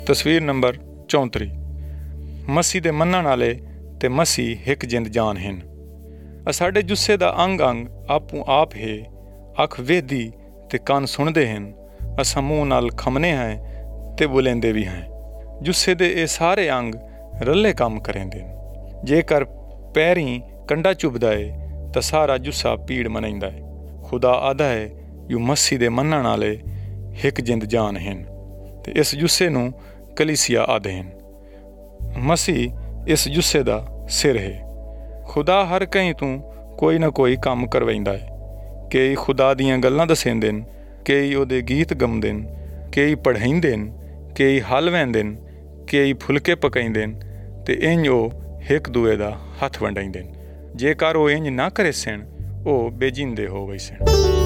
तस्वीर नंबर 34। मसीह दे मन्नण वाले ते मसीह हिक जिंद जान हिन। साडे जुस्से दा अंग अंग आपू आप है, अख वेदी ते कान सुनदे हिन। असां मूँह नाल खमने हैं ते बुलेंदे भी हैं। जुस्से दे ये सारे अंग रले काम करेंदे न। जेकर पैरीं कंडा चुभदा है तां सारा जुस्सा पीड़ मनाइंदा है। खुदा आदा है यू मसीह दे मन्नण वाले हिक जिंद जान हिन ते इस जुस्से नूं कलीसिया आदे हैं। मसीह इस जुस्से दा सिर है। खुदा हर कहीं तू कोई ना कोई काम करवाइंदा है। कई खुदा दियां गल्लां दसेंदे न, कई ओहदे गीत गमदे न, कई पढ़ाइंदे न, कई हल वैंदे न, कई फुलके पकाइंदे न ते इंज ओह हिक दूए दा हथ वंडाइंदे न। जेकर ओह इंज ना करे सन, ओह बेजिंदे हो गए सन।